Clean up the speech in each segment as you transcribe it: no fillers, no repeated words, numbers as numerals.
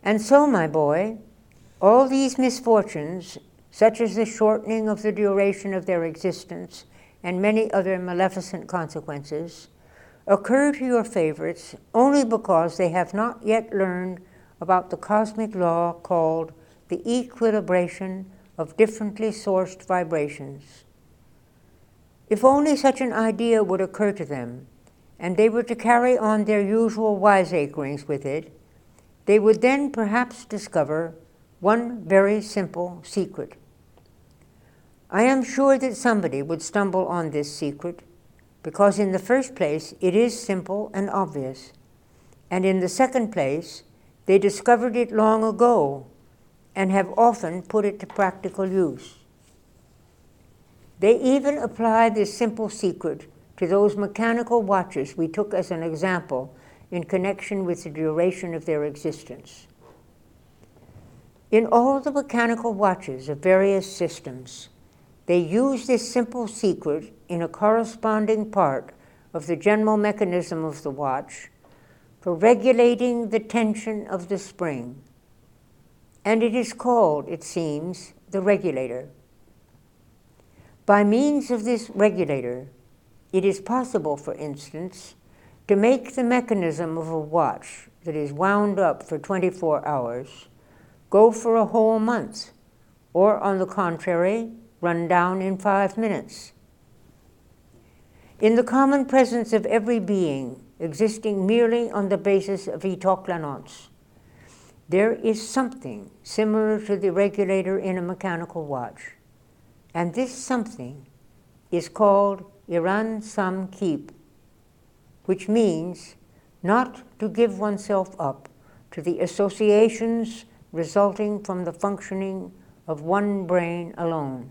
And so, my boy, all these misfortunes, such as the shortening of the duration of their existence and many other maleficent consequences, occur to your favorites only because they have not yet learned about the cosmic law called the equilibration of differently sourced vibrations. If only such an idea would occur to them, and they were to carry on their usual wiseacrings with it, they would then perhaps discover one very simple secret. I am sure that somebody would stumble on this secret, because in the first place it is simple and obvious, and in the second place they discovered it long ago and have often put it to practical use. They even apply this simple secret to those mechanical watches we took as an example in connection with the duration of their existence. In all the mechanical watches of various systems, they use this simple secret in a corresponding part of the general mechanism of the watch for regulating the tension of the spring. And it is called, it seems, the regulator. By means of this regulator, it is possible, for instance, to make the mechanism of a watch that is wound up for 24 hours go for a whole month, or on the contrary, run down in 5 minutes. In the common presence of every being existing merely on the basis of étoclanons, there is something similar to the regulator in a mechanical watch, and this something is called Iran Sam Keep, which means not to give oneself up to the associations resulting from the functioning of one brain alone.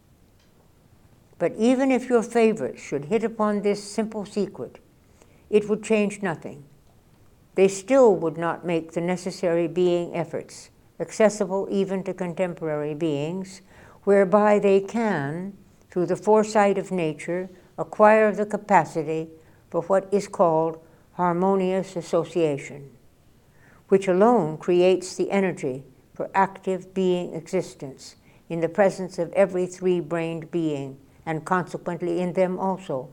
But even if your favorites should hit upon this simple secret, it would change nothing. They still would not make the necessary being efforts, accessible even to contemporary beings, whereby they can, through the foresight of nature, acquire the capacity for what is called harmonious association, which alone creates the energy for active being existence in the presence of every three-brained being, and consequently in them also.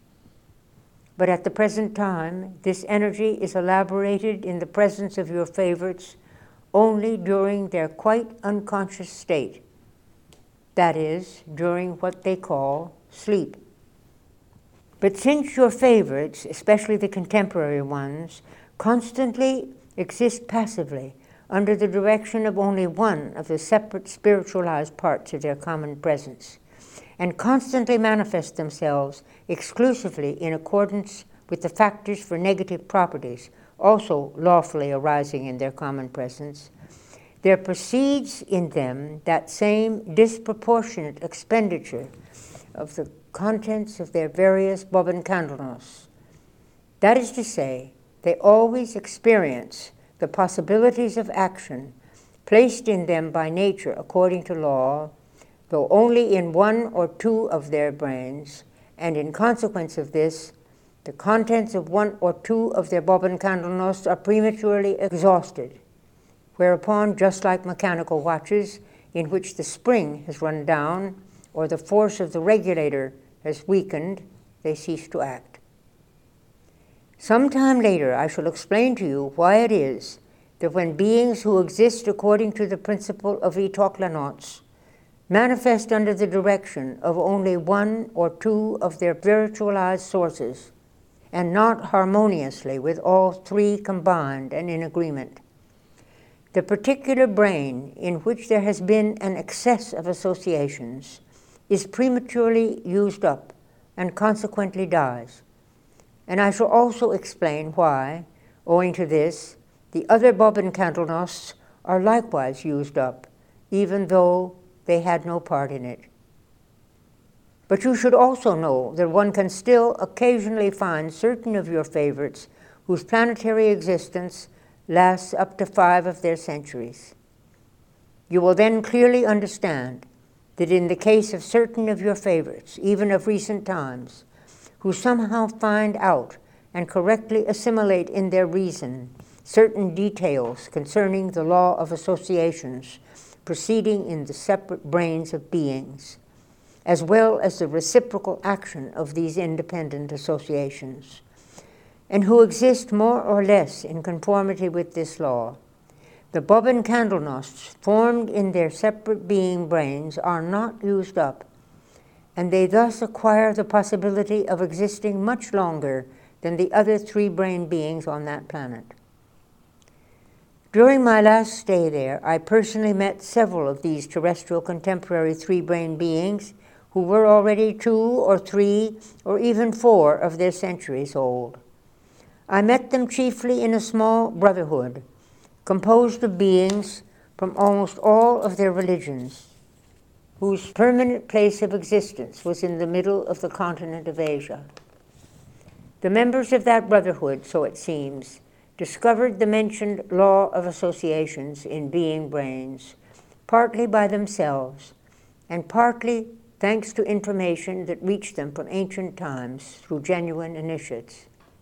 But at the present time, this energy is elaborated in the presence of your favorites only during their quite unconscious state, that is, during what they call sleep. But since your favorites, especially the contemporary ones, constantly exist passively under the direction of only one of the separate spiritualized parts of their common presence, and constantly manifest themselves exclusively in accordance with the factors for negative properties, also lawfully arising in their common presence, there proceeds in them that same disproportionate expenditure of the contents of their various bobenkandelnos. That is to say, they always experience the possibilities of action placed in them by nature according to law, though only in one or two of their brains, and in consequence of this, the contents of one or two of their bobenkandelnos are prematurely exhausted, whereupon, just like mechanical watches, in which the spring has run down or the force of the regulator has weakened, they cease to act. Some time later, I shall explain to you why it is that when beings who exist according to the principle of étoclanons manifest under the direction of only one or two of their virtualized sources, and not harmoniously with all three combined and in agreement, the particular brain in which there has been an excess of associations is prematurely used up and consequently dies. And I shall also explain why, owing to this, the other bobenkandelnos are likewise used up, even though they had no part in it. But you should also know that one can still occasionally find certain of your favorites whose planetary existence lasts up to 5 of their centuries. You will then clearly understand that in the case of certain of your favorites, even of recent times, who somehow find out and correctly assimilate in their reason certain details concerning the law of associations proceeding in the separate brains of beings, as well as the reciprocal action of these independent associations, and who exist more or less in conformity with this law. The bobbin candleknots formed in their separate being brains are not used up, and they thus acquire the possibility of existing much longer than the other three-brain beings on that planet. During my last stay there, I personally met several of these terrestrial contemporary three-brain beings who were already 2 or 3 or even 4 of their centuries old. I met them chiefly in a small brotherhood, composed of beings from almost all of their religions, whose permanent place of existence was in the middle of the continent of Asia. The members of that brotherhood, so it seems, discovered the mentioned law of associations in being brains, partly by themselves, and partly thanks to information that reached them from ancient times through genuine initiates.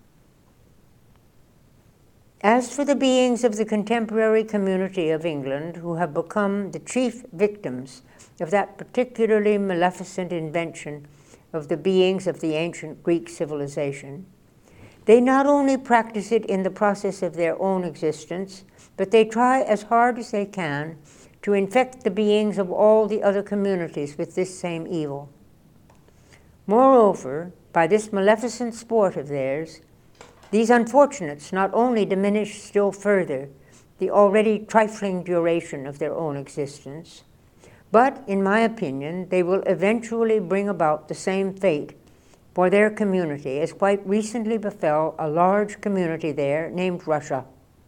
As for the beings of the contemporary community of England who have become the chief victims of that particularly maleficent invention of the beings of the ancient Greek civilization, they not only practice it in the process of their own existence, but they try as hard as they can to infect the beings of all the other communities with this same evil. Moreover, by this maleficent sport of theirs, these unfortunates not only diminish still further the already trifling duration of their own existence, but, in my opinion, they will eventually bring about the same fate for their community as quite recently befell a large community there named Russia.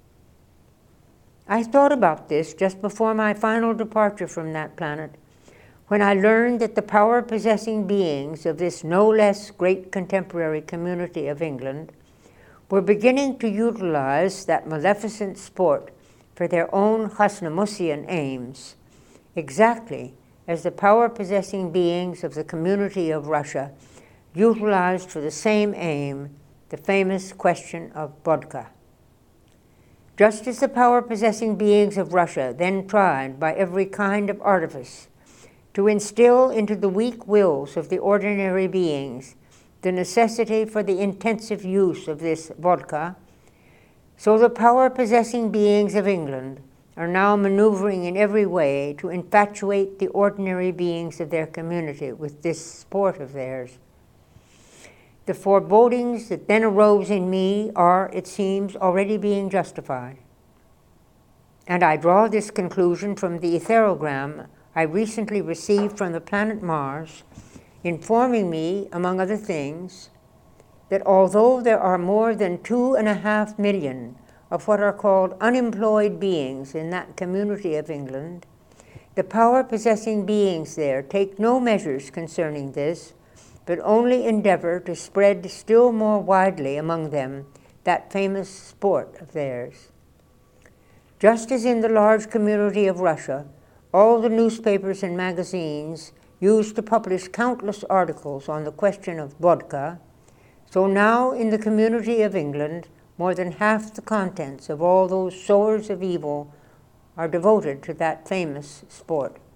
I thought about this just before my final departure from that planet, when I learned that the power-possessing beings of this no less great contemporary community of England were beginning to utilize that maleficent sport for their own Hasnamussian aims, exactly as the power-possessing beings of the community of Russia utilized for the same aim the famous question of vodka. Just as the power-possessing beings of Russia then tried by every kind of artifice to instill into the weak wills of the ordinary beings the necessity for the intensive use of this vodka, so the power-possessing beings of England are now maneuvering in every way to infatuate the ordinary beings of their community with this sport of theirs. The forebodings that then arose in me are, it seems, already being justified. And I draw this conclusion from the etherogram I recently received from the planet Mars, informing me, among other things, that although there are more than 2.5 million of what are called unemployed beings in that community of England, the power-possessing beings there take no measures concerning this, but only endeavor to spread still more widely among them that famous sport of theirs. Just as in the large community of Russia, all the newspapers and magazines used to publish countless articles on the question of vodka, so now in the community of England, more than half the contents of all those sowers of evil are devoted to that famous sport.